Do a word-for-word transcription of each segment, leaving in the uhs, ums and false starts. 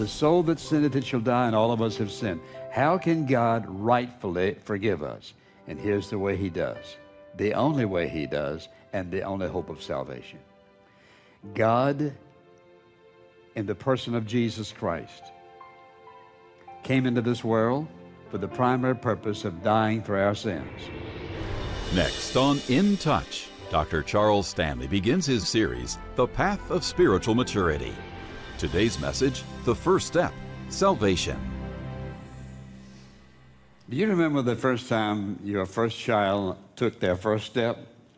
The soul that sinneth, it shall die, and all of us have sinned. How can God rightfully forgive us? And here's the way he does. The only way he does, and the only hope of salvation. God, in the person of Jesus Christ, came into this world for the primary purpose of dying for our sins. Next on In Touch, Doctor Charles Stanley begins his series, The Path of Spiritual Maturity. Today's message, the first step, salvation. Do you remember the first time your first child took their first step?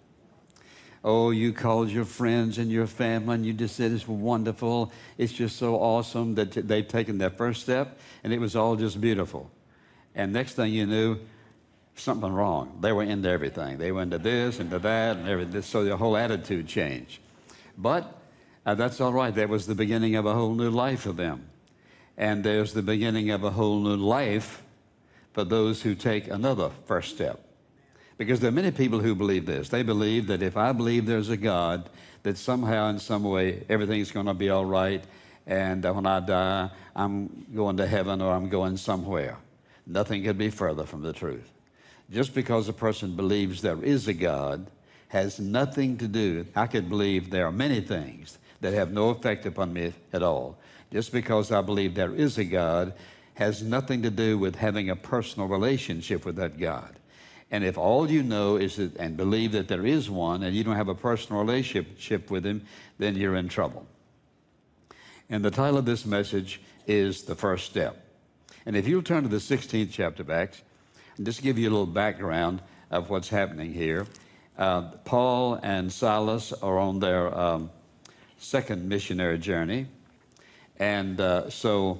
Oh, you called your friends and your family, and you just said it's wonderful. It's just so awesome that they've taken their first step, and it was all just beautiful. And next thing you knew, something wrong. They were into everything. They were into this, into that, and everything. So the whole attitude changed. But uh, that's all right. That was the beginning of a whole new life for them. And there's the beginning of a whole new life for those who take another first step. Because there are many people who believe this. They believe that if I believe there's a God, that somehow in some way everything's going to be all right, and uh, when I die, I'm going to heaven or I'm going somewhere. Nothing could be further from the truth. Just because a person believes there is a God has nothing to do. I could believe there are many things that have no effect upon me at all. Just because I believe there is a God has nothing to do with having a personal relationship with that God. And if all you know is that, and believe that there is one, and you don't have a personal relationship with him, then you're in trouble. And the title of this message is The First Step. And if you'll turn to the sixteenth chapter of Acts, and just give you a little background of what's happening here. Uh, Paul and Silas are on their um, second missionary journey, and uh, so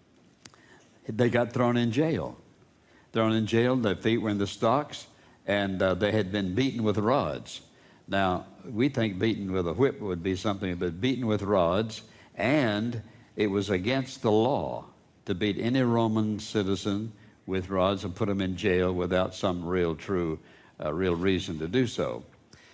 they got thrown in jail. Thrown in jail, their feet were in the stocks, and uh, they had been beaten with rods. Now, we think beaten with a whip would be something, but beaten with rods, and it was against the law to beat any Roman citizen with rods and put them in jail without some real, true, uh, real reason to do so.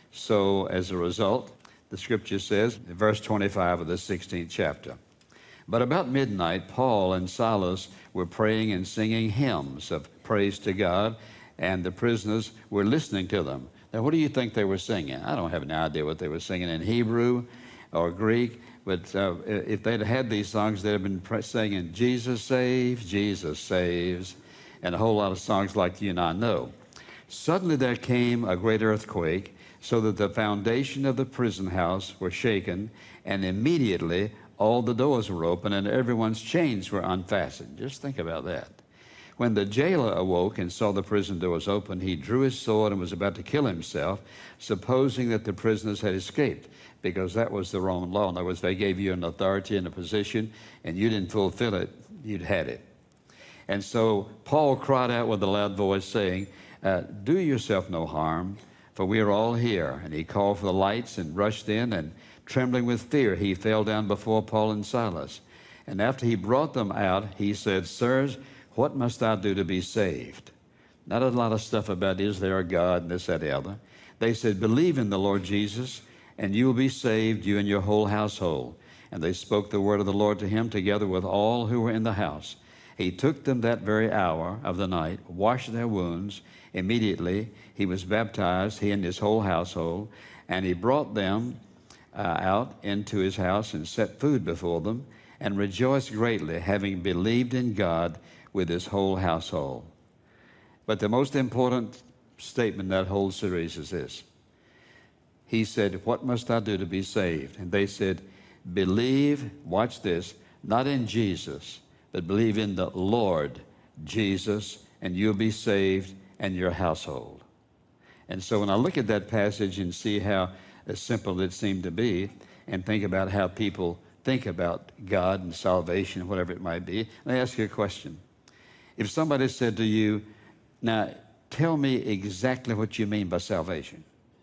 So, as a result, the scripture says, in verse twenty-five of the sixteenth chapter, but about midnight, Paul and Silas were praying and singing hymns of praise to God, and the prisoners were listening to them. Now, what do you think they were singing? I don't have any idea what they were singing in Hebrew or Greek, but uh, if they'd had these songs, they'd have been singing, Jesus saves, Jesus saves, and a whole lot of songs like you and I know. Suddenly there came a great earthquake, so that the foundation of the prison house were shaken, and immediately all the doors were open and everyone's chains were unfastened. Just think about that. When the jailer awoke and saw the prison doors open, he drew his sword and was about to kill himself, supposing that the prisoners had escaped, because that was the Roman law. In other words, they gave you an authority and a position, and you didn't fulfill it, you'd had it. And so Paul cried out with a loud voice, saying, uh, do yourself no harm, for we are all here. And he called for the lights and rushed in, and trembling with fear, he fell down before Paul and Silas. And after he brought them out, he said, sirs, what must I do to be saved? Not a lot of stuff about is there a God and this, that, the other. They said, believe in the Lord Jesus, and you will be saved, you and your whole household. And they spoke the word of the Lord to him together with all who were in the house. He took them that very hour of the night, washed their wounds. Immediately he was baptized, he and his whole household, and he brought them uh, out into his house and set food before them, and rejoiced greatly, having believed in God with his whole household. But the most important statement in that whole series is this. He said, what must I do to be saved? And they said, believe, watch this, not in Jesus, but believe in the Lord Jesus, and you'll be saved and your household. And so when I look at that passage and see how simple it seemed to be, and think about how people think about God and salvation, whatever it might be, let me ask you a question. If somebody said to you, now tell me exactly what you mean by salvation,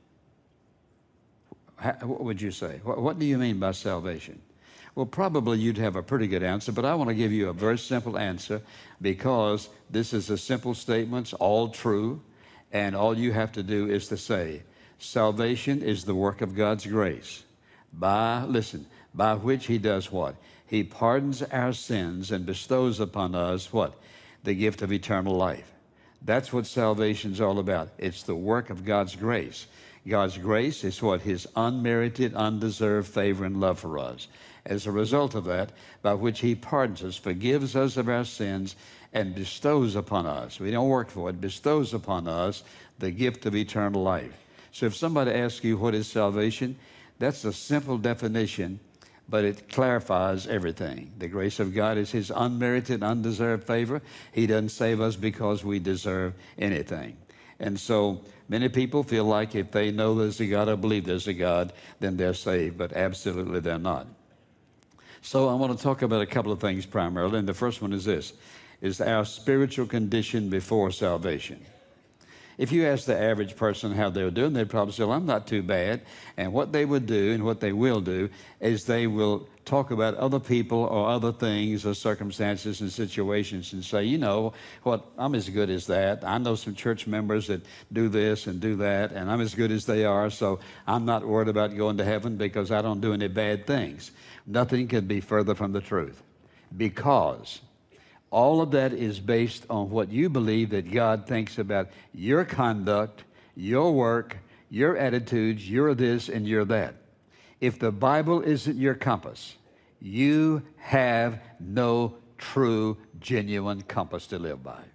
how, what would you say? What, what do you mean by salvation? Well, probably you'd have a pretty good answer, but I want to give you a very simple answer, because this is a simple statement, it's all true, and all you have to do is to say, salvation is the work of God's grace by, listen, by which he does what? He pardons our sins and bestows upon us what? The gift of eternal life. That's what salvation's all about. It's the work of God's grace. God's grace is what? His unmerited, undeserved favor and love for us. As a result of that, by which he pardons us, forgives us of our sins, and bestows upon us, we don't work for it, bestows upon us the gift of eternal life. So if somebody asks you what is salvation, that's a simple definition, but it clarifies everything. The grace of God is his unmerited, undeserved favor. He doesn't save us because we deserve anything. And so many people feel like if they know there's a God or believe there's a God, then they're saved, but absolutely they're not. So I want to talk about a couple of things primarily, and the first one is this, is our spiritual condition before salvation. If you ask the average person how they're doing, they'd probably say, well, I'm not too bad. And what they would do and what they will do is they will talk about other people or other things or circumstances and situations and say, you know, what, I'm as good as that. I know some church members that do this and do that, and I'm as good as they are, so I'm not worried about going to heaven because I don't do any bad things. Nothing could be further from the truth, because all of that is based on what you believe that God thinks about your conduct, your work, your attitudes, you're this and you're that. If the Bible isn't your compass, you have no true, genuine compass to live by.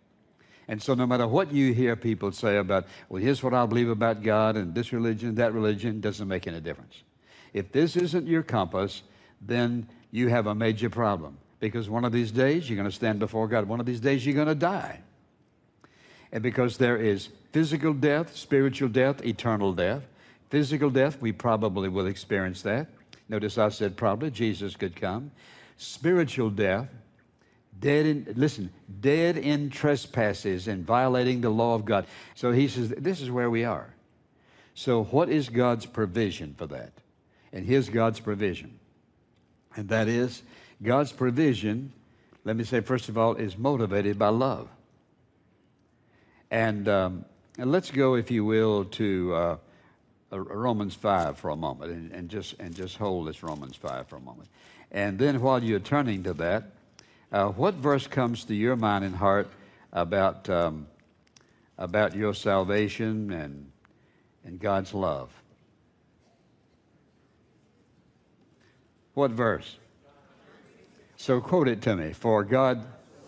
And so no matter what you hear people say about, well, here's what I believe about God and this religion, that religion, doesn't make any difference. If this isn't your compass, then you have a major problem. Because one of these days, you're going to stand before God. One of these days, you're going to die. And because there is physical death, spiritual death, eternal death. Physical death, we probably will experience that. Notice I said probably. Jesus could come. Spiritual death, dead in, listen, dead in trespasses and violating the law of God. So he says, this is where we are. So what is God's provision for that? And here's God's provision. And that is, God's provision, let me say, first of all, is motivated by love. And, um, and let's go, if you will, to uh, Romans five for a moment, and, and just and just hold this Romans five for a moment. And then while you're turning to that, uh, what verse comes to your mind and heart about um, about your salvation and and God's love? What verse? So quote it to me. For God...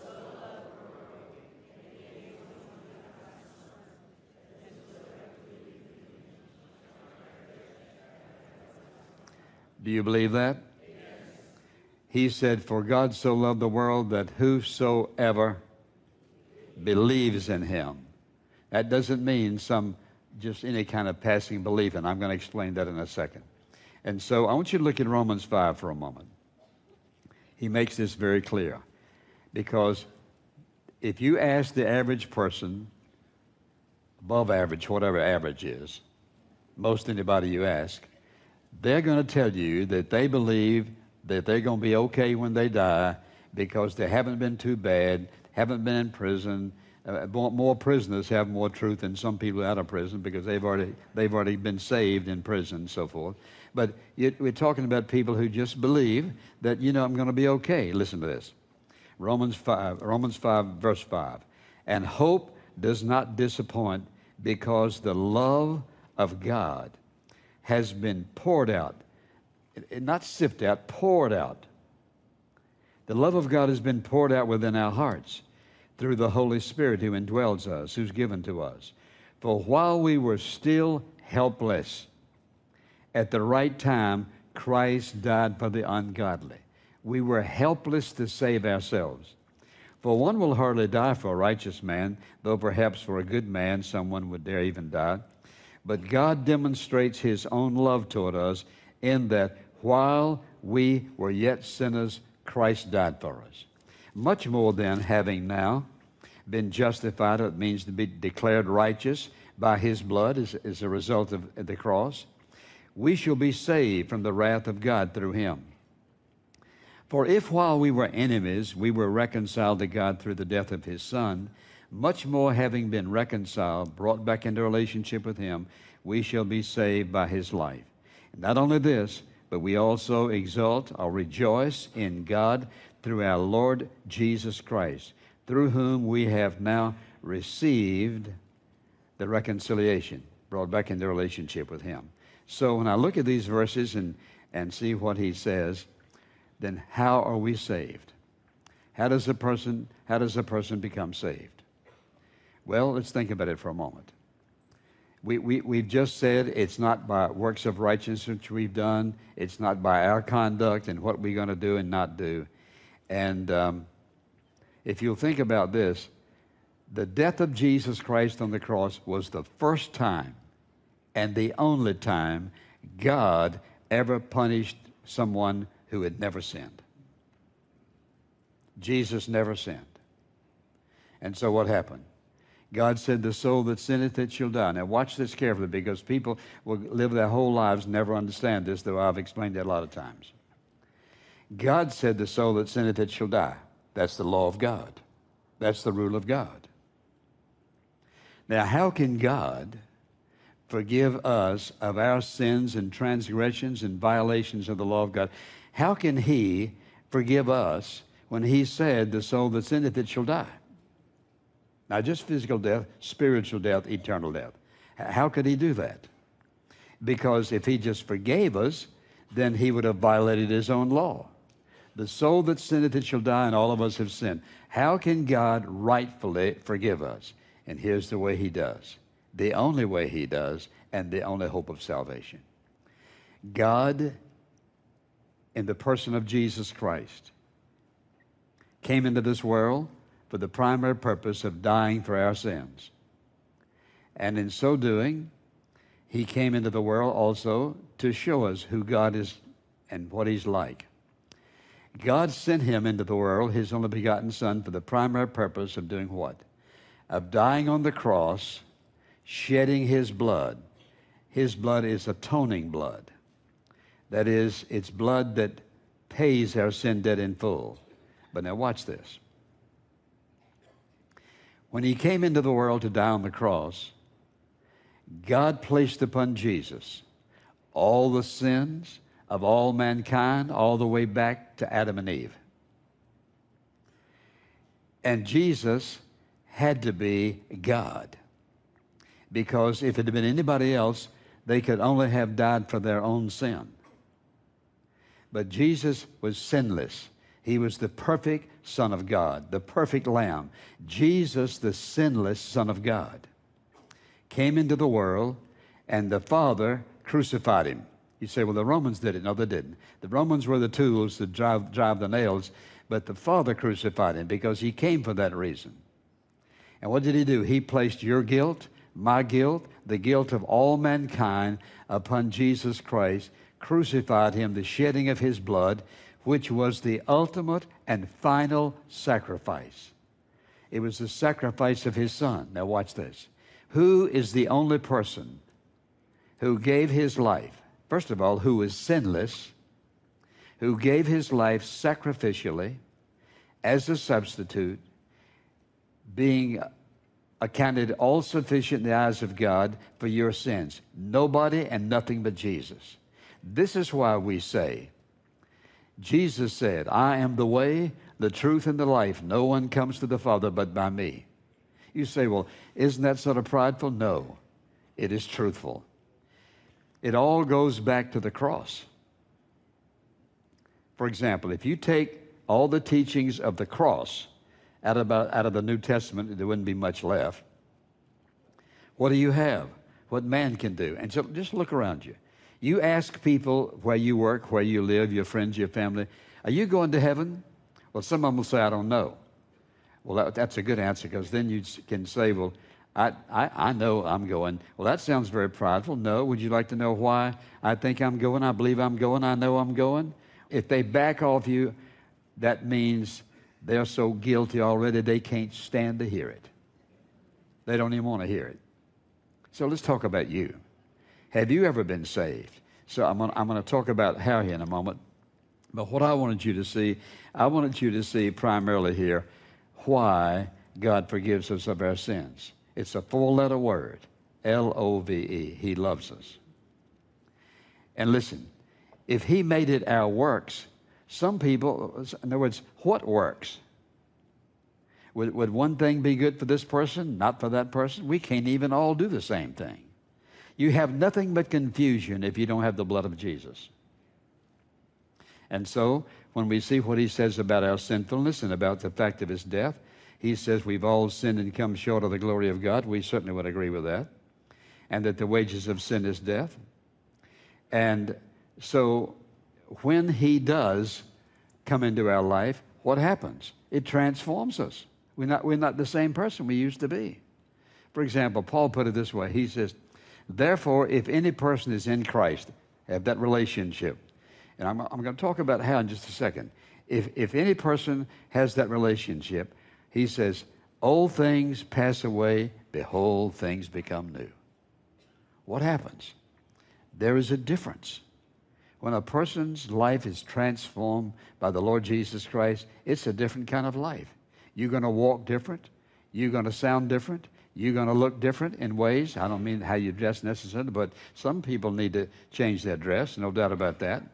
Do you believe that? Yes. He said, for God so loved the world that whosoever believes in him. That doesn't mean some, just any kind of passing belief, and I'm going to explain that in a second. And so I want you to look at Romans five for a moment. He makes this very clear, because if you ask the average person, above average, whatever average is, most anybody you ask, they're going to tell you that they believe that they're going to be okay when they die because they haven't been too bad, haven't been in prison. Uh, more, more prisoners have more truth than some people out of prison because they've already they've already been saved in prison and so forth. But it, we're talking about people who just believe that, you know, I'm going to be okay. Listen to this. Romans five, Romans five, verse five. And hope does not disappoint, because the love of God has been poured out, not sifted out, poured out. The love of God has been poured out within our hearts through the Holy Spirit who indwells us, who's given to us. For while we were still helpless, at the right time, Christ died for the ungodly. We were helpless to save ourselves. For one will hardly die for a righteous man, though perhaps for a good man someone would dare even die. But God demonstrates his own love toward us in that while we were yet sinners, Christ died for us. Much more than having now been justified, it means to be declared righteous by his blood as, as a result of the cross, we shall be saved from the wrath of God through him. For if while we were enemies, we were reconciled to God through the death of his Son, much more having been reconciled, brought back into relationship with him, we shall be saved by his life. And not only this, but we also exult or rejoice in God through our Lord Jesus Christ, through whom we have now received the reconciliation, brought back into relationship with him. So when I look at these verses and, and see what he says, then how are we saved? How does a person, how does a person become saved? Well, let's think about it for a moment. We, we, we've just said it's not by works of righteousness which we've done. It's not by our conduct and what we're going to do and not do. And um, if you'll think about this, the death of Jesus Christ on the cross was the first time and the only time God ever punished someone who had never sinned. Jesus never sinned. And so what happened? God said, the soul that sinneth, it shall die. Now watch this carefully, because people will live their whole lives and never understand this, though I've explained it a lot of times. God said, the soul that sinneth, it shall die. That's the law of God. That's the rule of God. Now, how can God forgive us of our sins and transgressions and violations of the law of God? How can he forgive us when he said, the soul that sinneth, it shall die? Not just physical death, spiritual death, eternal death. How could he do that? Because if he just forgave us, then he would have violated his own law. The soul that sinneth, it shall die, and all of us have sinned. How can God rightfully forgive us? And here's the way he does. The only way he does, and the only hope of salvation. God, in the person of Jesus Christ, came into this world for the primary purpose of dying for our sins. And in so doing, he came into the world also to show us who God is and what he's like. God sent him into the world, his only begotten Son, for the primary purpose of doing what? Of dying on the cross, shedding his blood. His blood is atoning blood. That is, it's blood that pays our sin debt in full. But now watch this. When he came into the world to die on the cross, God placed upon Jesus all the sins of all mankind, all the way back to Adam and Eve. And Jesus had to be God, because if it had been anybody else, they could only have died for their own sin. But Jesus was sinless. He was the perfect Son of God, the perfect Lamb. Jesus, the sinless Son of God, came into the world, and the Father crucified him. You say, well, the Romans did it. No, they didn't. The Romans were the tools to drive, drive the nails, but the Father crucified him because he came for that reason. And what did he do? He placed your guilt, my guilt, the guilt of all mankind upon Jesus Christ, crucified him, the shedding of his blood, which was the ultimate and final sacrifice. It was the sacrifice of his Son. Now watch this. Who is the only person who gave his life, first of all, who is sinless, who gave his life sacrificially as a substitute, being accounted all sufficient in the eyes of God for your sins? Nobody and nothing but Jesus. This is why we say, Jesus said, I am the way, the truth, and the life. No one comes to the Father but by me. You say, well, isn't that sort of prideful? No, it is truthful. It all goes back to the cross. For example, if you take all the teachings of the cross out of, out of the New Testament, there wouldn't be much left. What do you have? What man can do? And so just look around you. You ask people where you work, where you live, your friends, your family, are you going to heaven? Well, some of them will say, I don't know. Well, that, that's a good answer, because then you can say, well, I, I, I know I'm going. Well, that sounds very prideful. No. Would you like to know why I think I'm going? I believe I'm going. I know I'm going. If they back off you, that means they're so guilty already they can't stand to hear it. They don't even want to hear it. So let's talk about you. Have you ever been saved? So I'm going I'm to talk about how here in a moment. But what I wanted you to see, I wanted you to see primarily here why God forgives us of our sins. It's a four-letter word, L O V E. He loves us. And listen, if he made it our works, some people, in other words, what works? Would, would one thing be good for this person, not for that person? We can't even all do the same thing. You have nothing but confusion if you don't have the blood of Jesus. And so, when we see what he says about our sinfulness and about the fact of his death, he says we've all sinned and come short of the glory of God. We certainly would agree with that. And that the wages of sin is death. And so, when he does come into our life, what happens? It transforms us. We're not, we're not the same person we used to be. For example, Paul put it this way. He says, therefore, if any person is in Christ, have that relationship. And I'm, I'm going to talk about how in just a second. If, if any person has that relationship, he says, old things pass away, behold, things become new. What happens? There is a difference. When a person's life is transformed by the Lord Jesus Christ, it's a different kind of life. You're going to walk different. You're going to sound different. You're going to look different in ways. I don't mean how you dress necessarily, but some people need to change their dress, no doubt about that.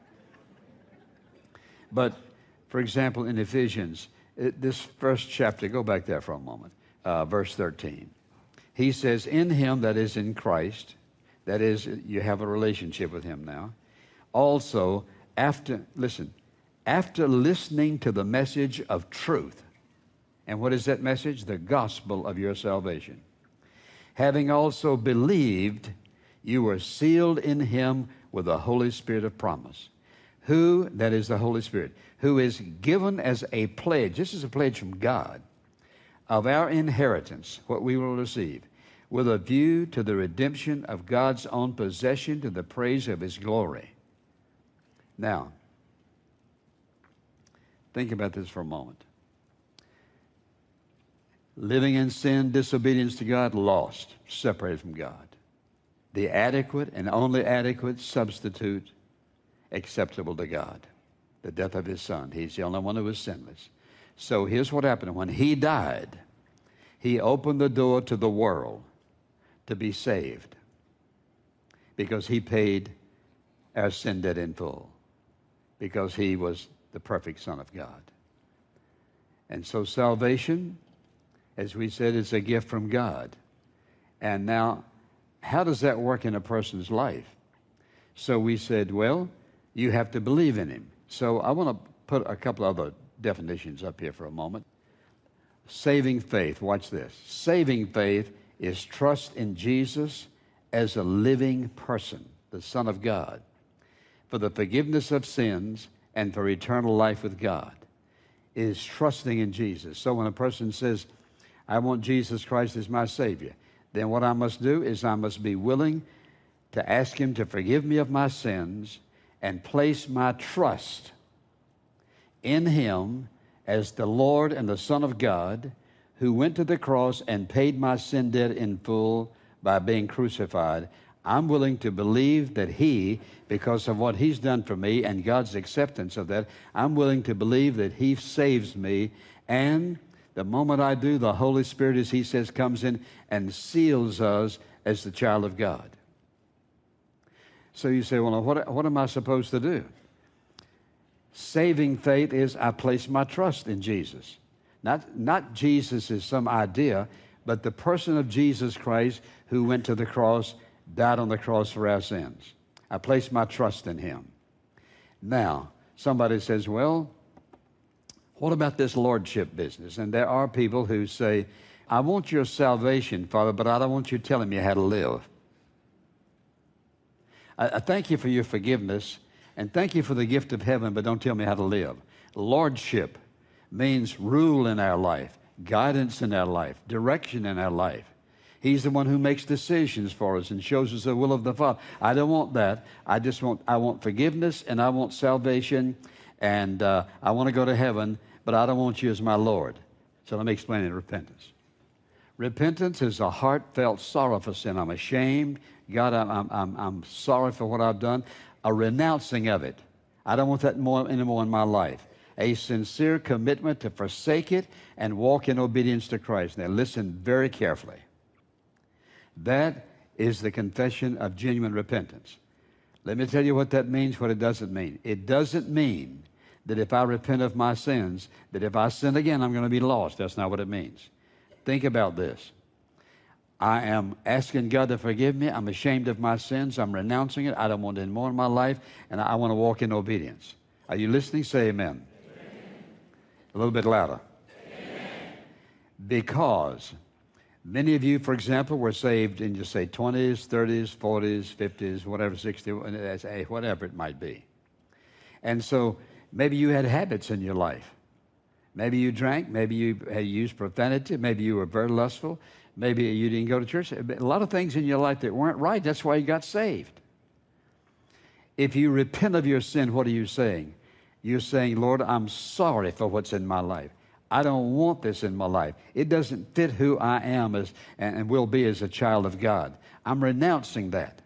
But, for example, in Ephesians, it, this first chapter, go back there for a moment, uh, verse thirteen. He says, in him, that is in Christ, that is, you have a relationship with him now. Also, after, listen, after listening to the message of truth, and what is that message? The gospel of your salvation. Having also believed, you were sealed in him with the Holy Spirit of promise. Who, that is the Holy Spirit, who is given as a pledge, this is a pledge from God, of our inheritance, what we will receive, with a view to the redemption of God's own possession to the praise of his glory. Now, think about this for a moment. Living in sin, disobedience to God, lost, separated from God. The adequate and only adequate substitute acceptable to God, the death of his son. He's the only one who was sinless. So here's what happened. When he died, he opened the door to the world to be saved because he paid our sin debt in full, because he was the perfect Son of God. And so salvation, as we said, is a gift from God. And now, how does that work in a person's life? So we said, well, you have to believe in him. So I want to put a couple other definitions up here for a moment. Saving faith, watch this. Saving faith is trust in Jesus as a living person, the Son of God, for the forgiveness of sins and for eternal life with God. It is trusting in Jesus. So when a person says, I want Jesus Christ as my Savior, then what I must do is I must be willing to ask him to forgive me of my sins and place my trust in him as the Lord and the Son of God, who went to the cross and paid my sin debt in full by being crucified. I'm willing to believe that he, because of what he's done for me and God's acceptance of that, I'm willing to believe that he saves me. And the moment I do, the Holy Spirit, as he says, comes in and seals us as the child of God. So you say, well, what, what am I supposed to do? Saving faith is I place my trust in Jesus. Not, not Jesus as some idea, but the person of Jesus Christ who went to the cross, died on the cross for our sins. I place my trust in him. Now, somebody says, well, what about this lordship business? And there are people who say, I want your salvation, Father, but I don't want you telling me how to live. I, I thank you for your forgiveness, and thank you for the gift of heaven, but don't tell me how to live. Lordship means rule in our life, guidance in our life, direction in our life. He's the one who makes decisions for us and shows us the will of the Father. I don't want that. I just want, I want forgiveness and I want salvation, and uh, I want to go to heaven, but I don't want you as my Lord. So let me explain it, repentance. Repentance is a heartfelt sorrow for sin. I'm ashamed. God, I'm, I'm, I'm, I'm sorry for what I've done. A renouncing of it. I don't want that more anymore in my life. A sincere commitment to forsake it and walk in obedience to Christ. Now listen very carefully. That is the confession of genuine repentance. Let me tell you what that means, what it doesn't mean. It doesn't mean that if I repent of my sins, that if I sin again, I'm going to be lost. That's not what it means. Think about this. I am asking God to forgive me. I'm ashamed of my sins. I'm renouncing it. I don't want it anymore in my life, and I want to walk in obedience. Are you listening? Say amen. Amen. A little bit louder. Amen. Because many of you, for example, were saved in, just say, twenties, thirties, forties, fifties, whatever, sixties, whatever it might be. And so maybe you had habits in your life. Maybe you drank. Maybe you had used profanity. Maybe you were very lustful. Maybe you didn't go to church. A lot of things in your life that weren't right. That's why you got saved. If you repent of your sin, what are you saying? You're saying, Lord, I'm sorry for what's in my life. I don't want this in my life. It doesn't fit who I am as and will be as a child of God. I'm renouncing that.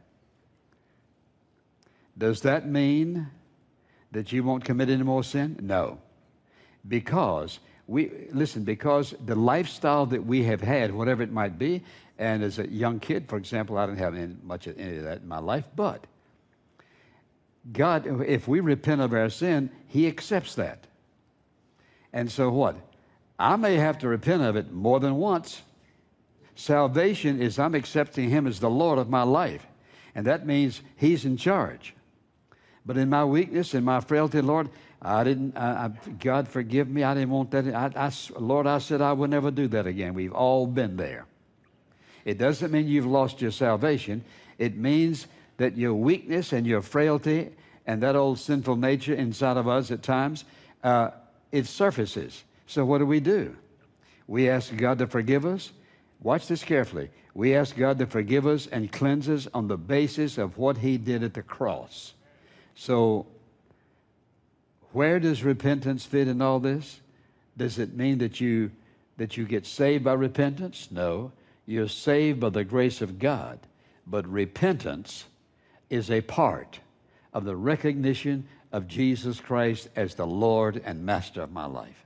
Does that mean that you won't commit any more sin? No. Because we listen, because the lifestyle that we have had, whatever it might be, and as a young kid, for example, I didn't have any, much of any of that in my life, but God, if we repent of our sin, He accepts that. And so what? I may have to repent of it more than once. Salvation is I'm accepting Him as the Lord of my life. And that means He's in charge. But in my weakness, in my frailty, Lord, I didn't, I, I, God forgive me, I didn't want that. I, I, Lord, I said I would never do that again. We've all been there. It doesn't mean you've lost your salvation. It means that your weakness and your frailty and that old sinful nature inside of us at times, uh, it surfaces. So what do we do? We ask God to forgive us. Watch this carefully. We ask God to forgive us and cleanse us on the basis of what He did at the cross. So where does repentance fit in all this? Does it mean that you that you get saved by repentance? No. You're saved by the grace of God. But repentance is a part of the recognition of Jesus Christ as the Lord and Master of my life.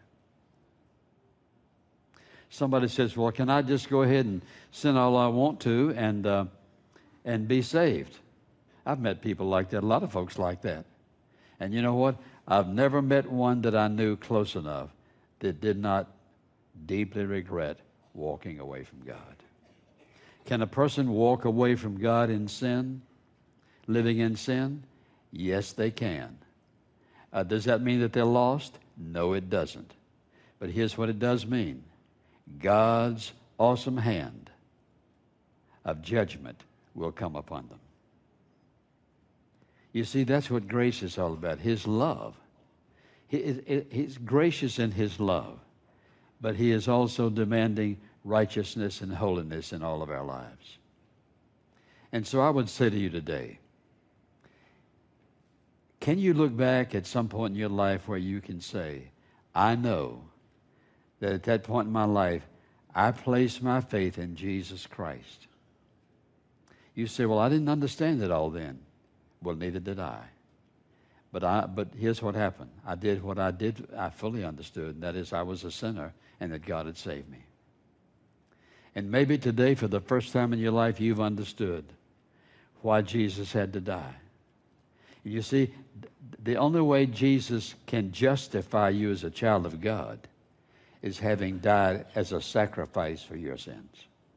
Somebody says, well, can I just go ahead and sin all I want to and uh, and be saved? I've met people like that, a lot of folks like that. And you know what? I've never met one that I knew close enough that did not deeply regret walking away from God. Can a person walk away from God in sin, living in sin? Yes, they can. Uh, does that mean that they're lost? No, it doesn't. But here's what it does mean. God's awesome hand of judgment will come upon them. You see, that's what grace is all about, His love. He is, he's gracious in His love, but He is also demanding righteousness and holiness in all of our lives. And so I would say to you today, can you look back at some point in your life where you can say, I know that at that point in my life, I placed my faith in Jesus Christ. You say, well, I didn't understand it all then. Well, neither did I. But I. But here's what happened. I did what I did, I fully understood, and that is I was a sinner and that God had saved me. And maybe today, for the first time in your life, you've understood why Jesus had to die. You see, the only way Jesus can justify you as a child of God is having died as a sacrifice for your sins.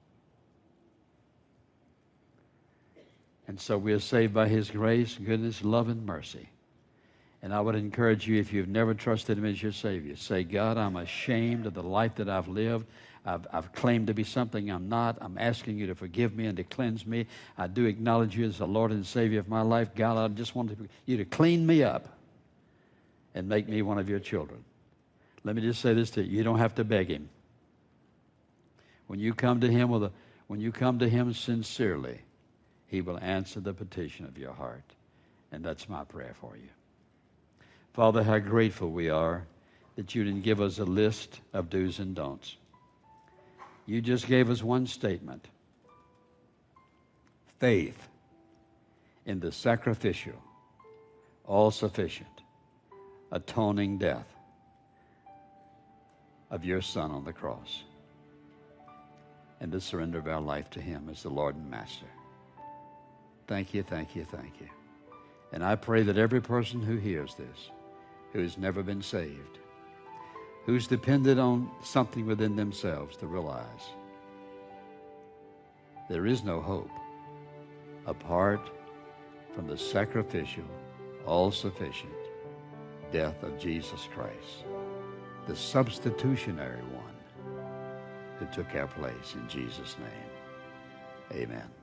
And so we are saved by His grace, goodness, love, and mercy. And I would encourage you, if you've never trusted Him as your Savior, say, God, I'm ashamed of the life that I've lived. I've, I've claimed to be something I'm not. I'm asking you to forgive me and to cleanse me. I do acknowledge you as the Lord and Savior of my life. God, I just want you to clean me up and make me one of your children. Let me just say this to you. You don't have to beg Him. When you come to Him with a, when you come to Him sincerely, He will answer the petition of your heart. And that's my prayer for you. Father, how grateful we are that you didn't give us a list of do's and don'ts. You just gave us one statement. Faith in the sacrificial, all-sufficient, atoning death of your Son on the cross. And the surrender of our life to Him as the Lord and Master. Thank you, thank you, thank you. And I pray that every person who hears this, who has never been saved, who's depended on something within themselves to realize there is no hope apart from the sacrificial, all-sufficient death of Jesus Christ, the substitutionary one who took our place. In Jesus' name, amen.